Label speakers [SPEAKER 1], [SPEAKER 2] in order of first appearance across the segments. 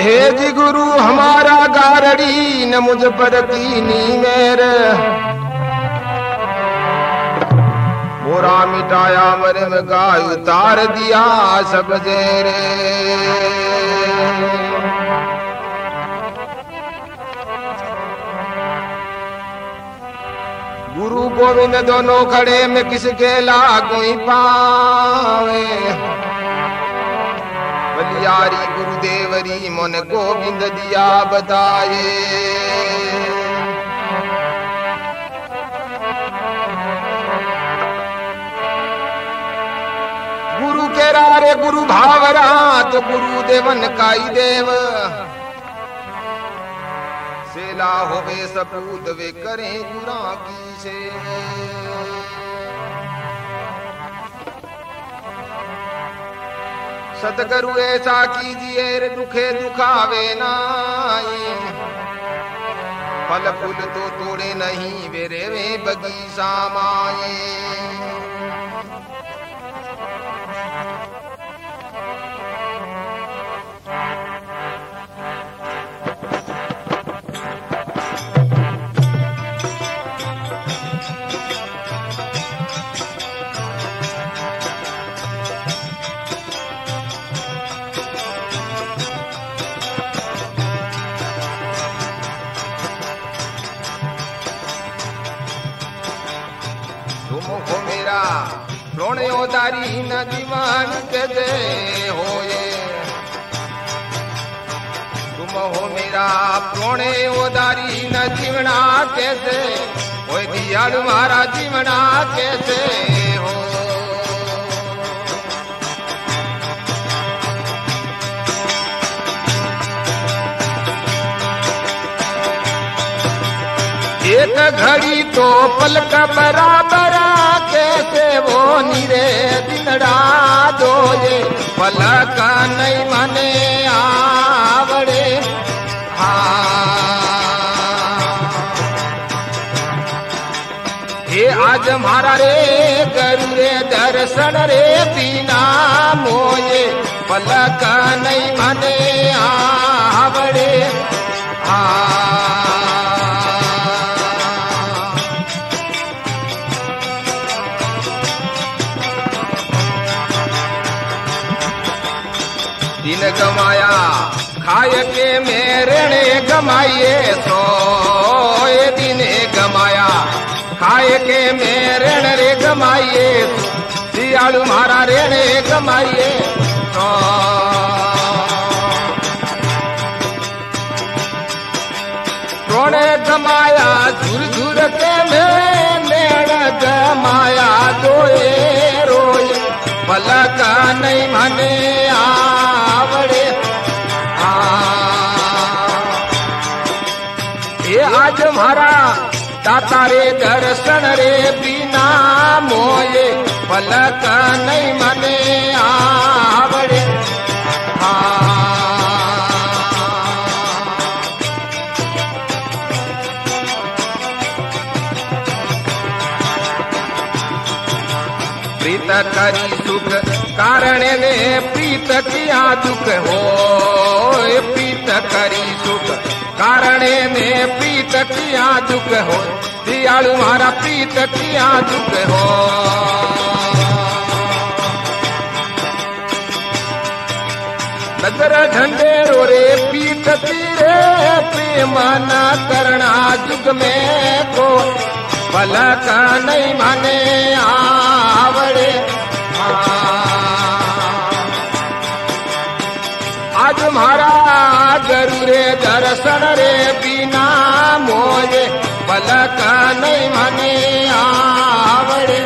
[SPEAKER 1] हे जी गुरु हमारा गारड़ी न मुझ पर कीनी मेर, मोरा मिटाया मर में गाय उतार दिया सब जेरे। गुरु गोविंद दोनों खड़े में किसके लागू ही पावे, बलियारी गुरुदेवरी मन गोविंद दिया बताए। गुरु के रे गुरु भावरा तो गुरु देवन काई देव, सेला होवे सपूत वे करें गुरा की से। सतगुरु ऐसा कीजिए रे दुखे दुखावे नाई, फल फूल तो तोड़े नहीं वेरे वे बगीचा माए। तुमको मेरा प्रणयोदारी न दीवान के दे होए, तुम हो मेरा प्रणयोदारी न जीवना के दे होए, दियालु मारा जीवना के दे हो। एक घड़ी तो पलक बराबर कैसे वो निरे दिनड़ा दोजे, पलक नहीं मने आवड़े। हे आज हमारा रे गुरु रे दर्शन रे बिना मोये, पलक नहीं मने आवड़े। दिन गमाया खाए के मेरे ने गमाइए, सोए दिन गमाया खाए के मेरे ने गमाइए, दियालु मारा रे ने गमाइए। रोने गमाया झुर झुर के मेड़ गमाया दोए रोए, पलक नहीं मने आवड़े। ये आज हमारा दाता रे दर्शन रे बिना मोये, पलक नहीं मने आवड़े। प्रीत करी सुख कारण ने प्रीत किया दुख हो, प्रीत करी सुख कारण ने प्रीत किया दुख हो, दियालु मारा प्रीत किया दुख हो। नजर झंडे रो रे पीत तीरे, प्रेम न करना जुग में को, पलक नहीं माने आवड़े। आज हमारा गुरु रे दर्शन रे बिना मोये, पलक नहीं माने आवड़े।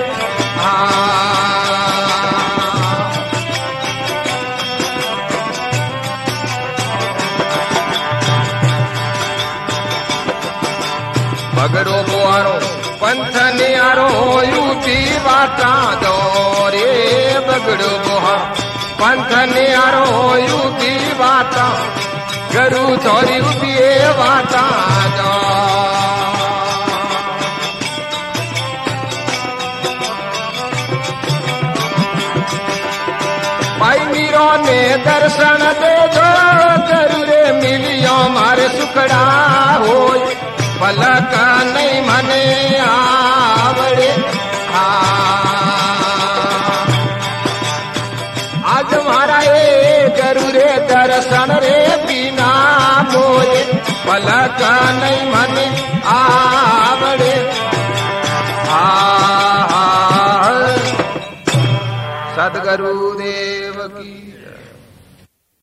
[SPEAKER 1] बगड़ो बोआरो पंथ न्यारो यूपी बाटा दो रे, बगड़ो बोहा पंथ न्यारो यूपी बाटा, गुरु थोड़ी उपिए बाटा दो। भाई मीरो ने दर्शन दे दो, गुरु रे दुखड़ा हो पलक नहीं मने आवड़े। आज मारा ये जरूरे दर्शन रे बिना मोए पलक नहीं मने आवड़े। सद्गुरुदेव की